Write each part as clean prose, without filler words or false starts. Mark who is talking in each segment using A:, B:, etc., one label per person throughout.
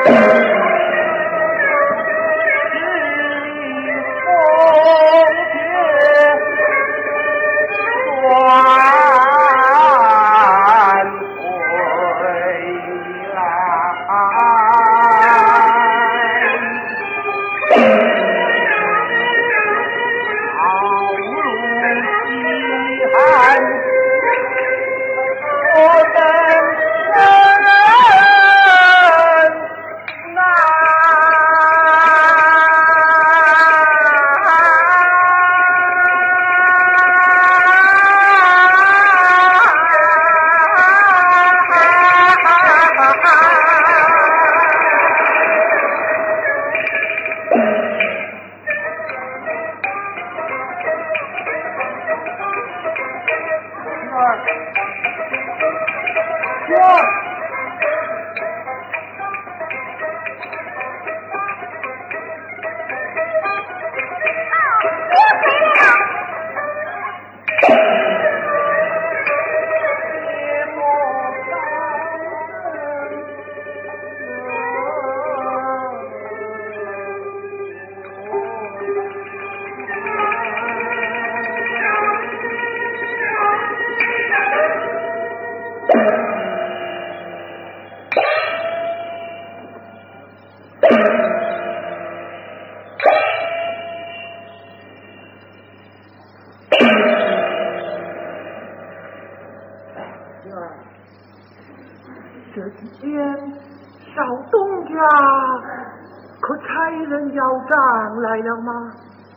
A: 这几天少东家可差人要账来了吗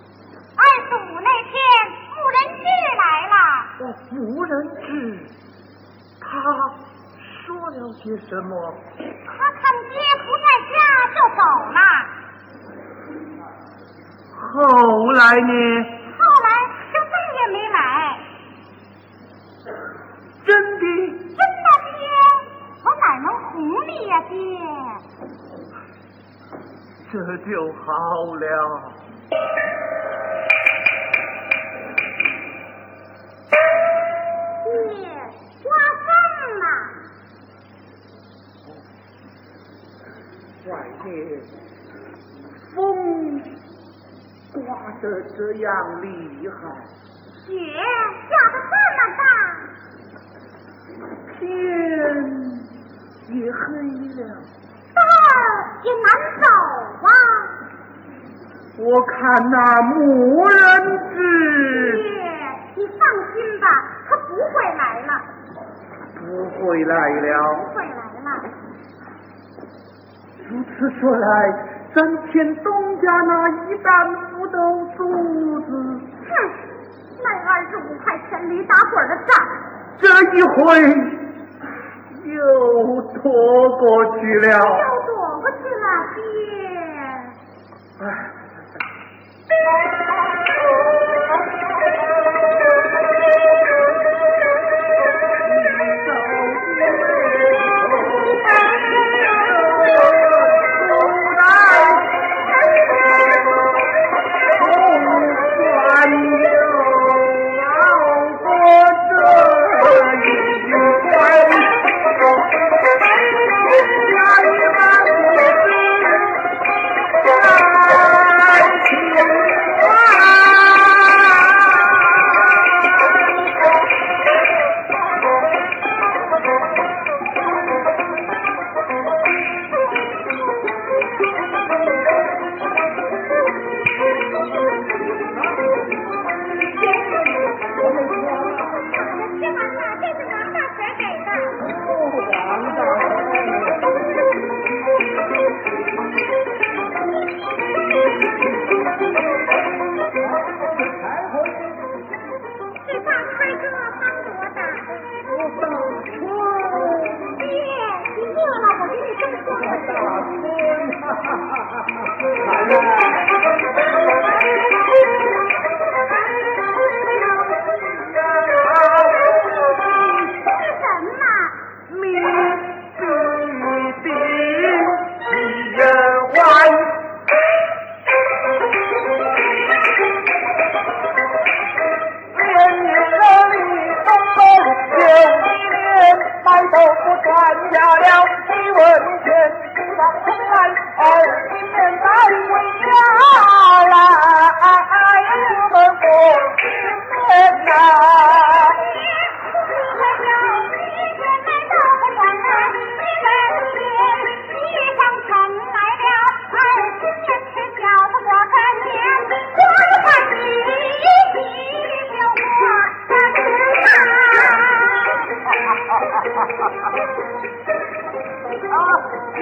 B: 25那天木人志来了。
A: 木人志，他说了些什么？
B: 他看爹不在家就走了。
A: 后来呢？
B: 后来就再也没来。
A: 真的？
B: 真的爹，我哪能哄你呀爹？
A: 这就好了。
B: 爹，刮风了。
A: 外面风刮得这样厉害，
B: 雪下得这么大，
A: 天也黑了，
B: 道也难走啊。
A: 我看那木人志，
B: 爹，你放心吧，他不会来了。
A: 不会来了。
B: 不会来了。
A: 如此说来，咱欠东家那一担不斗珠子，
B: 哼，那25块钱驴打滚的账，
A: 这一回又躲过去了。
B: 又躲过去了，爹。
A: 唉。啊今年咱回家来，我们过新年呐。girl.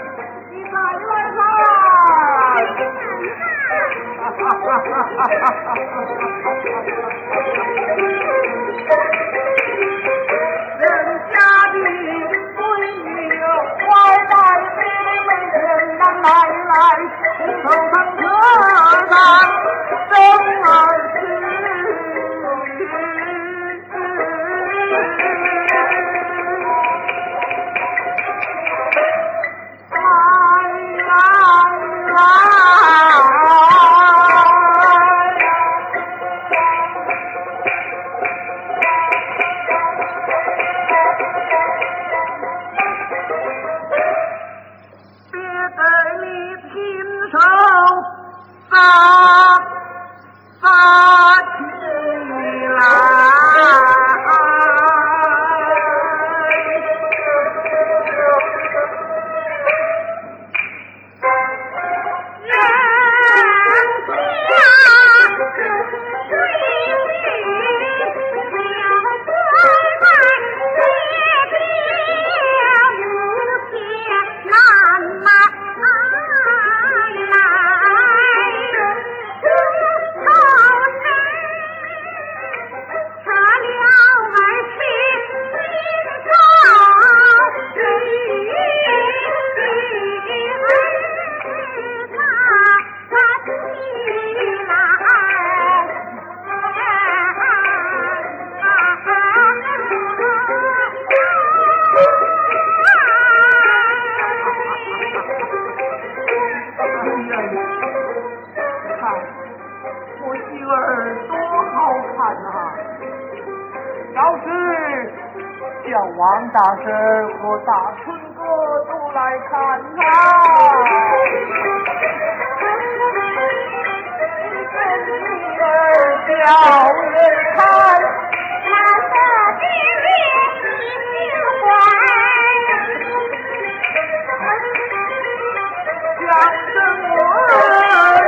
A: 王大婶和大春哥都来看他，女儿叫人看，
B: 难得今日喜欢，
A: 想着我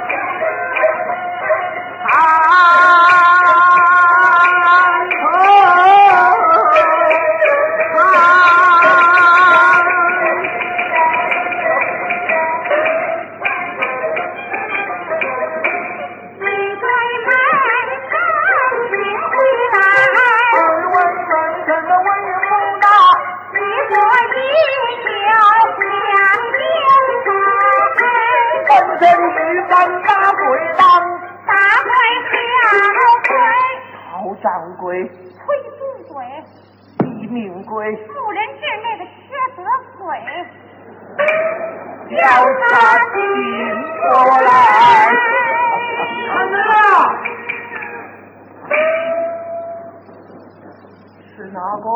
A: 掌柜，
B: 崔总贵，
A: 地命贵，
B: 妇人之内的舍得贵，
A: 叫他请过来。看着了，是哪个？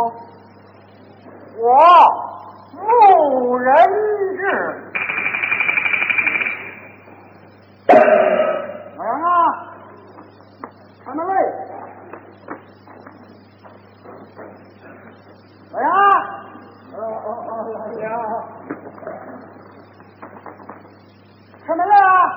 A: 我牧人志。老杨啊，看到没？老杨，老杨，开门了！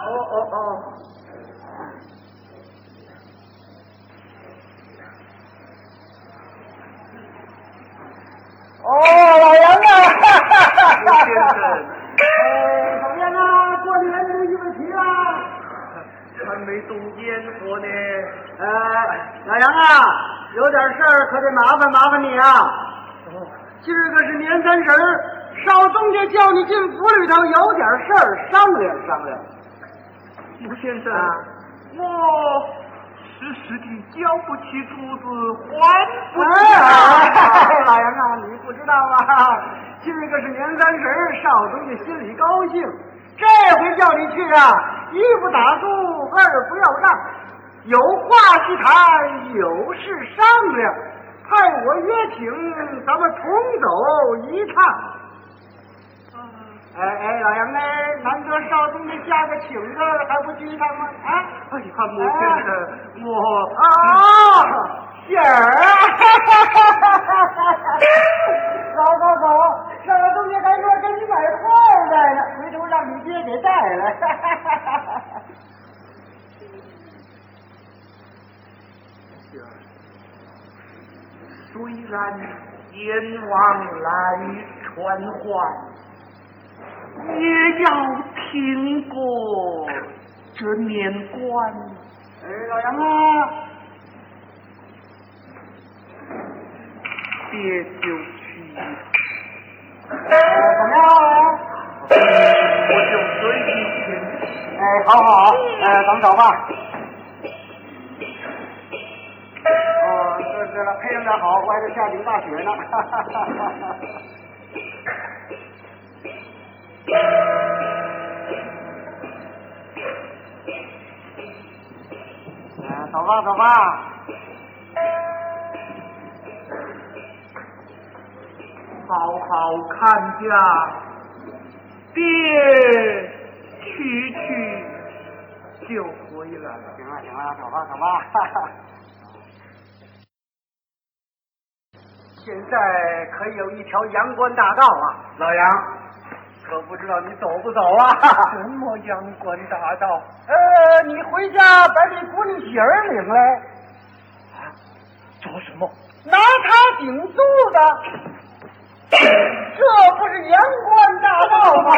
A: 老杨啊！
C: 吴先生，
A: 怎么样啊？过年如意问题啦？
C: 还没动烟火呢。
A: 老杨啊，有点事儿可得麻烦你啊。今儿个是年30，少东家叫你进府里头，有点事儿商量。
C: 吴先生，我时时地交不起珠子，还不起
A: 老杨啊，你不知道啊，今儿个是年30，少东家心里高兴，这回叫你去啊，一不打住，二不要让，有话去谈，有事商量。派我约请，咱们同走一趟。老杨呢？ 和少东家加个请字还不拘他吗？啊！
C: 哎呀，母先生，我
A: 喜儿啊！好，少东家还说给你买块来呢，回头让你爹给带来。
C: 虽然阎王来传唤，也要听过这年关。
A: 老杨啊，
C: 爹就去，
A: 怎么样？
C: 我就随你听。
A: 好，咱们走吧。对了，配上点好，外头下起大雪呢。走吧。
C: 好看家，爹去就回来了。
A: 行了，走吧。现在可有一条阳关大道啊，老杨，可不知道你走不走啊？
C: 什么阳关大道？
A: 你回家把这姑娘喜儿领来。
C: 做什么？
A: 拿他顶住的，这不是阳关大道吗？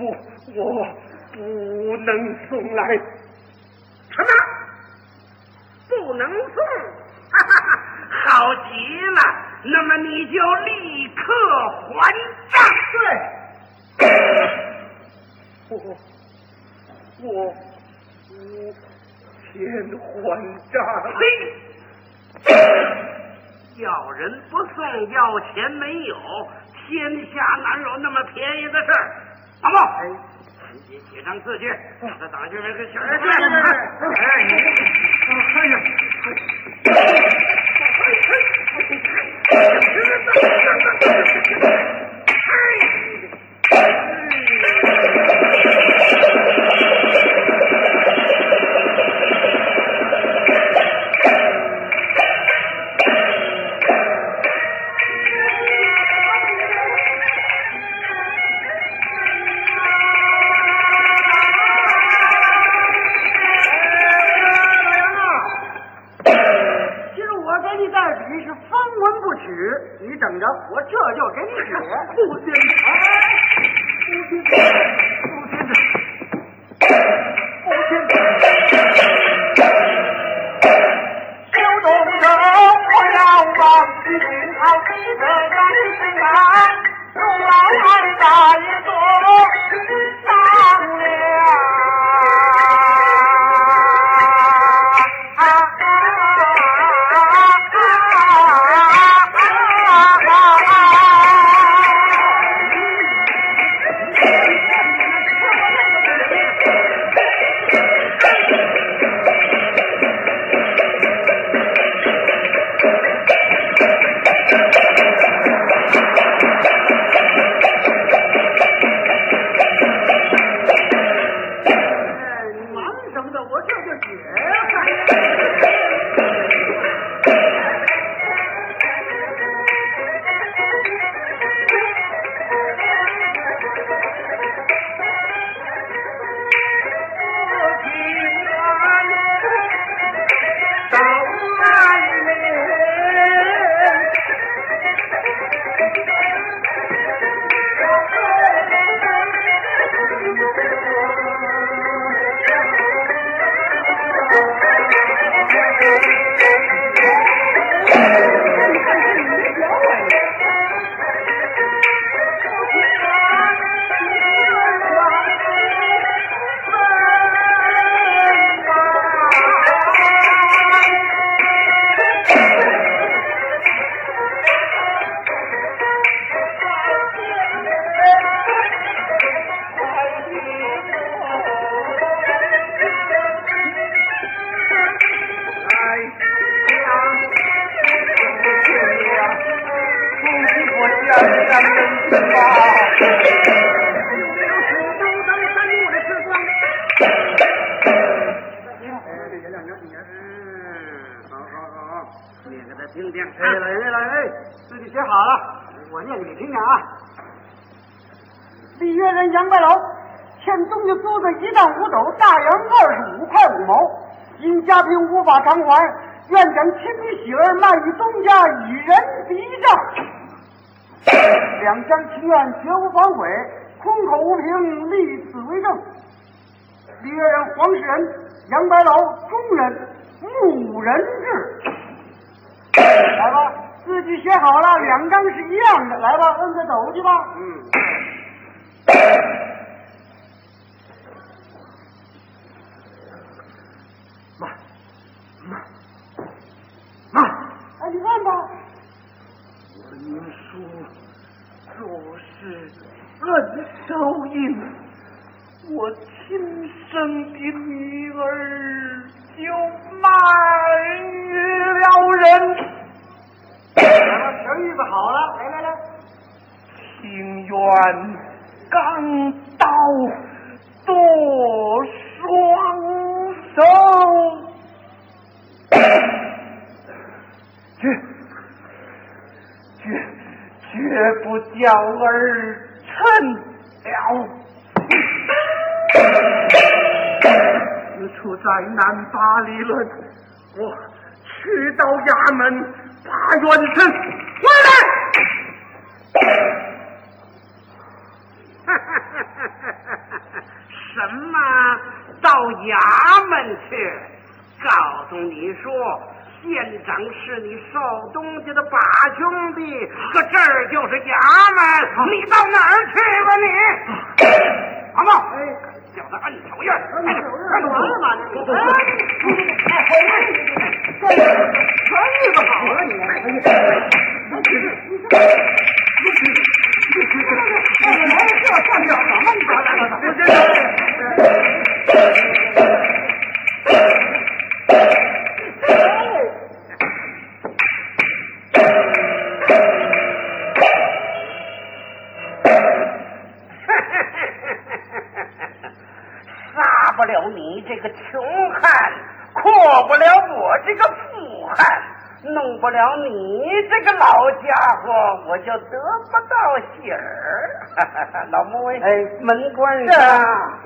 C: 我不能送来。什么？
D: 不能送，哈哈哈，好极了。那么你就立刻还账。
C: 对，我先还账。
D: 嘿，要人不送，要钱没有，天下哪有那么便宜的事儿？老孟，赶紧写上字去，让他打进来个小人。
A: 你等着，我这就给你写。
C: 不先
A: 小东手我要往好几个人身上，从老汉大爷做上了。自己写好了，我念给你听听啊。里约人杨白楼，欠东家租子1担5斗，大洋25块5毛，因家贫无法偿还，愿将亲女喜儿卖与东家，以人抵账。两厢情愿，绝无反悔，空口无凭，立此为证。里约人黄世仁，杨白楼中人，牧人制。来吧，字据写好了，2张是一样的。来吧，摁个斗去吧。妈，哎，你看吧。
C: 文书若是按手印，我亲生的女儿就卖于了人。
A: 生意子好了，来，
C: 情愿刚到多双手，绝不叫儿趁了。此处灾难把理论，我去到衙门把元神回来。
D: 什么到衙门去？ 告诉你说，县长是你收东西的八兄弟，可这儿就是衙门，你到哪儿去吧你？阿茂，叫他摁手印，
A: 完了吧你？这日子好了你。这算叫什么？
D: 杀不了你这个穷汉，阔不了我这个富汉，弄不了你这个老家伙，我就得不到喜儿。老穆，门关上。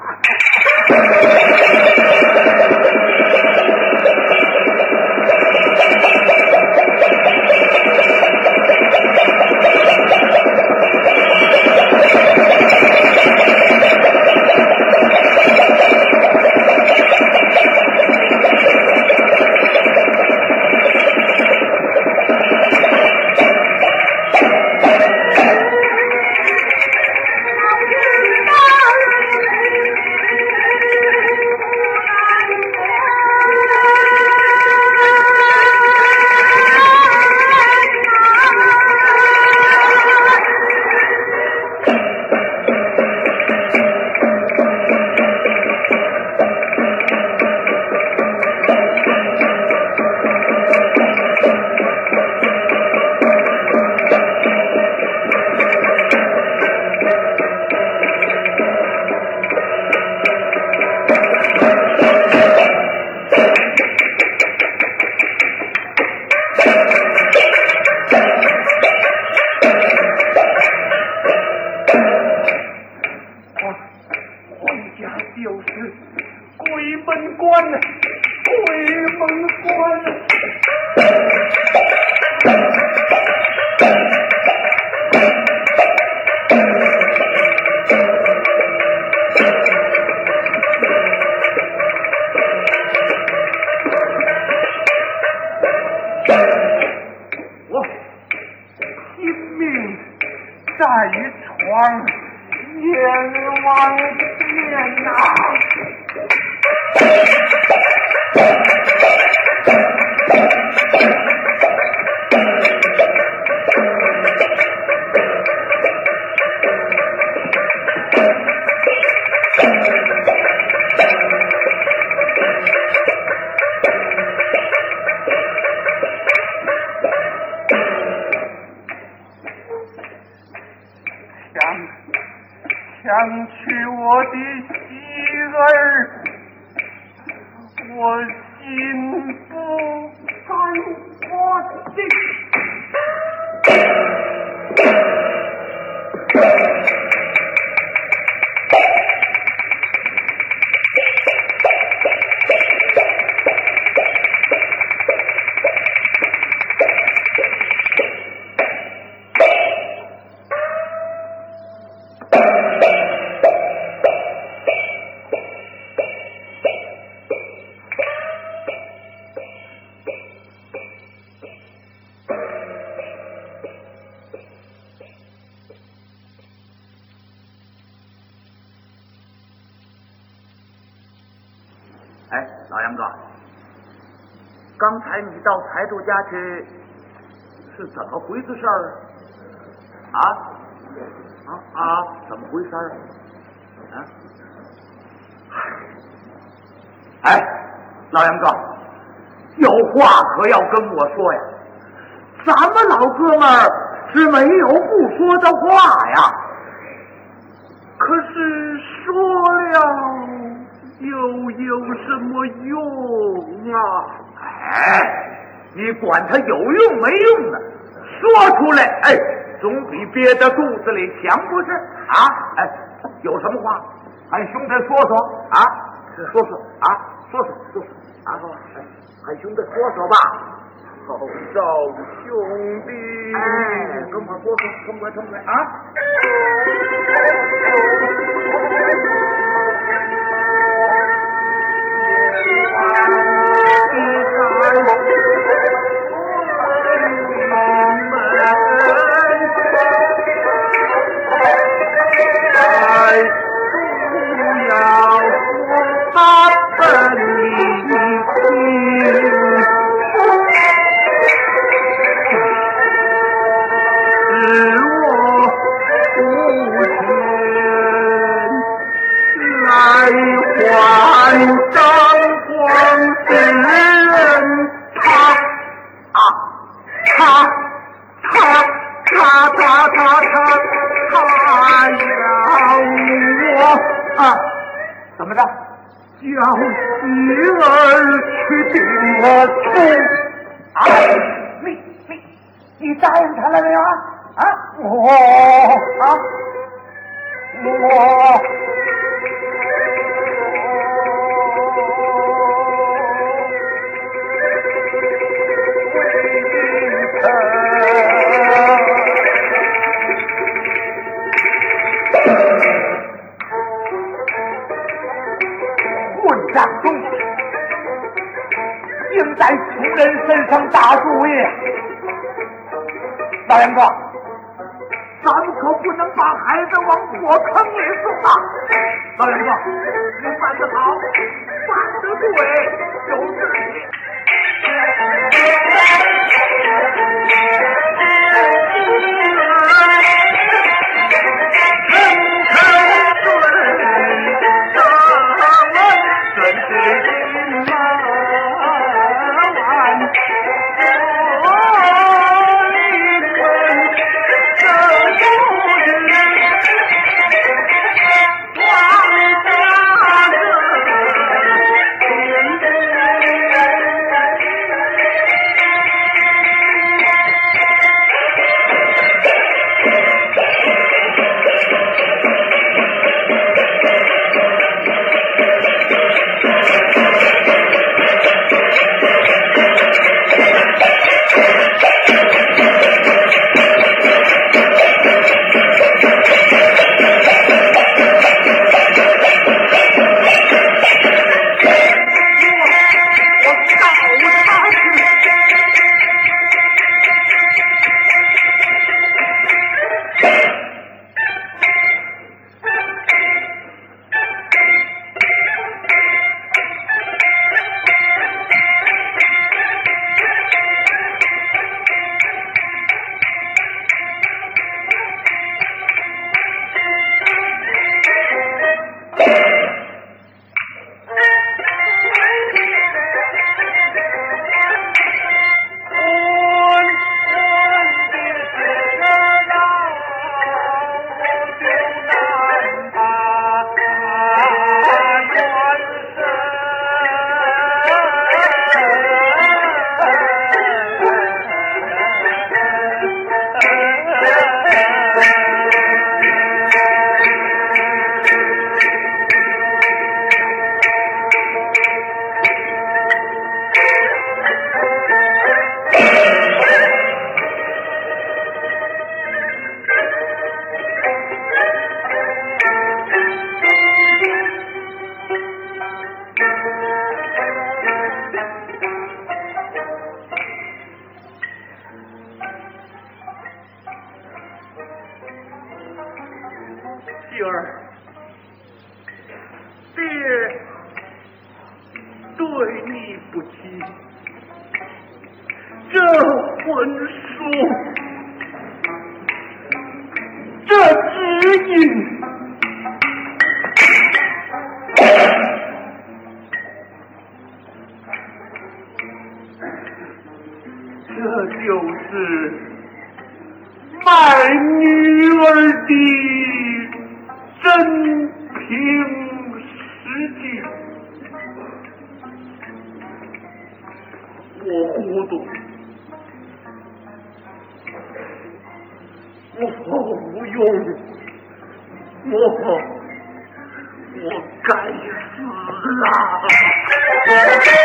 C: 抢去我的妻儿，我心不甘我的。
E: 哎，老杨哥，刚才你到财主家去是怎么回事儿？怎么回事儿？哎，老杨哥，有话可要跟我说呀！咱们老哥们儿是没有不说的话呀，可是说了又有什么用啊？哎，你管他有用没用呢？说出来，哎，总比憋在肚子里强，不是？哎，有什么话，喊兄弟说说说说喊兄弟说说吧。
C: 好少兄弟，
E: 哎，跟我说说，痛快
C: 让女儿去定了亲。
E: 你答应他了没有啊？混账东西，竟在穷人身上打主意！老杨哥，咱们可不能把孩子往火坑里送啊！老杨哥，你办得好，办得对，有志气。
C: 媳儿，爹对你不起，这婚书，这指引，这就是卖女儿的真凭实际。我糊涂，我无用，我该死啊！